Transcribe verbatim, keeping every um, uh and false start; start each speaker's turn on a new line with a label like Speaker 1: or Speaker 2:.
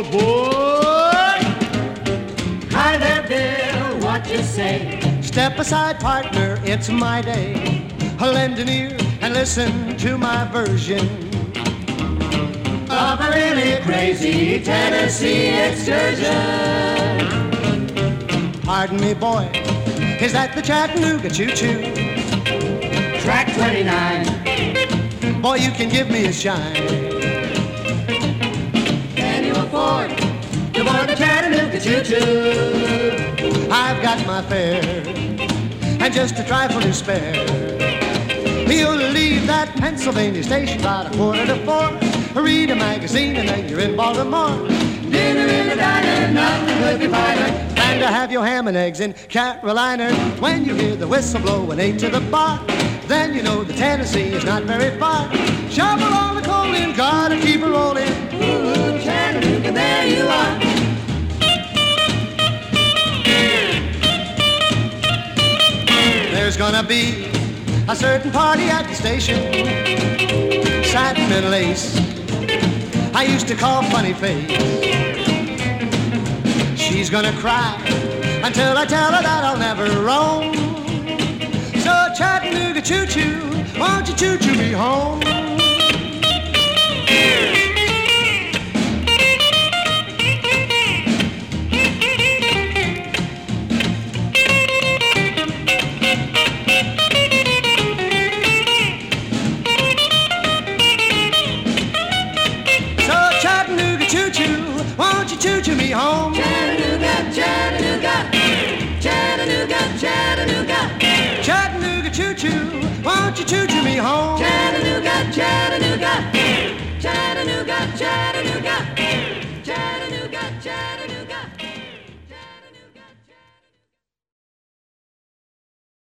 Speaker 1: Oh, boy. Hi there, Bill, what you say? Step aside, partner, it's my day. Lend an ear and listen to my version of a really crazy Tennessee excursion. Pardon me, boy, is that the Chattanooga choo-choo? Track twenty-nine. Boy, you can give me a shine. Can you afford to board the Chattanooga choo-choo? I've got my fare and just a trifle to spare. You'll leave that Pennsylvania station about a quarter to four. Read a magazine and then you're in Baltimore. Dinner in the diner, nothing could be finer than to have your ham and eggs in Carolina. When you hear the whistle blow and eight to the bar, then you know the Tennessee is not very far. Shovel all the coal in, gotta keep it rolling. Ooh, Chattanooga, there you are. There's gonna be a certain party at the station, satin and lace, I used to call funny face. She's gonna cry until I tell her that I'll never roam. So Chattanooga choo-choo, won't you choo-choo me home? Won't you choo-choo me home? Chattanooga, Chattanooga, Chattanooga, Chattanooga, Chattanooga choo-choo, won't you choo-choo me home? Chattanooga.